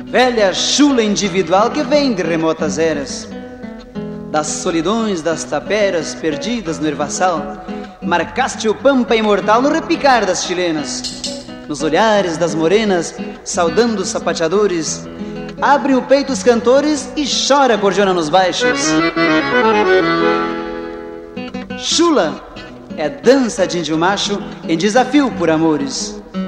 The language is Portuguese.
velha chula individual que vem de remotas eras, das solidões das taperas perdidas no ervaçal, marcaste o pampa imortal no repicar das chilenas, nos olhares das morenas, saudando os sapateadores, abrem o peito os cantores e chora a cordiona nos baixos. Chula é dança de índio macho em desafio por amores.